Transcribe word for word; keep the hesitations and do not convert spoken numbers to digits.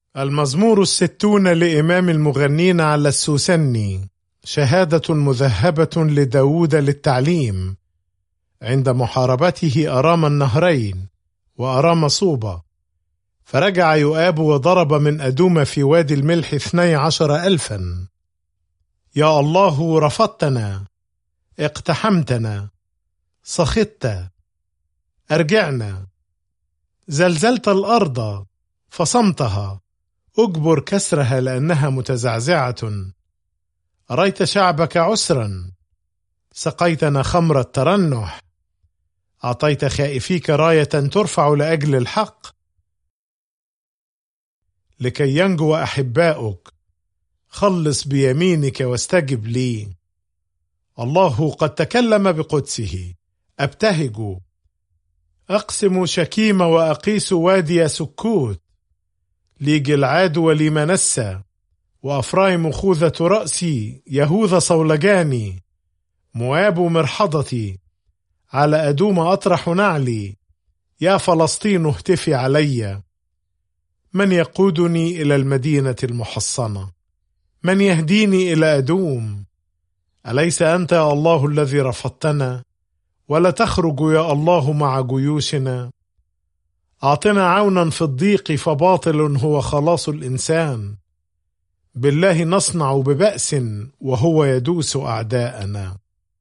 المزمور الستون لإمام المغنين على السوسني، شهادة مذهبة لداود للتعليم عند محاربته أرام النهرين وأرام صوبة. فرجع يؤاب وضرب من أدوم في وادي الملح اثني عشر ألفا. يا الله رفضتنا، اقتحمتنا، سخطت، أرجعنا. زلزلت الأرض فصمتها، أجبر كسرها لأنها متزعزعة. أريت شعبك عسرا، سقيتنا خمر الترنح. أعطيت خائفيك راية ترفع لأجل الحق، لكي ينجو أحباؤك. خلص بيمينك واستجب لي. الله قد تكلم بقدسه، أبتهج. أقسم شكيم وأقيس وادي سكوت. لي جلعاد ولي منسى، وأفرايم خوذة رأسي. يهوذا صولجاني، مواب مرحضتي. على أدوم أطرح نعلي. يا فلسطين اهتفي علي. من يقودني إلى المدينة المحصنة؟ من يهديني إلى أدوم؟ أليس أنت يا الله الذي رفضتنا؟ ولا تخرج يا الله مع جيوشنا؟ أعطنا عونا في الضيق، فباطل هو خلاص الإنسان. بالله نصنع ببأس وهو يدوس أعداءنا.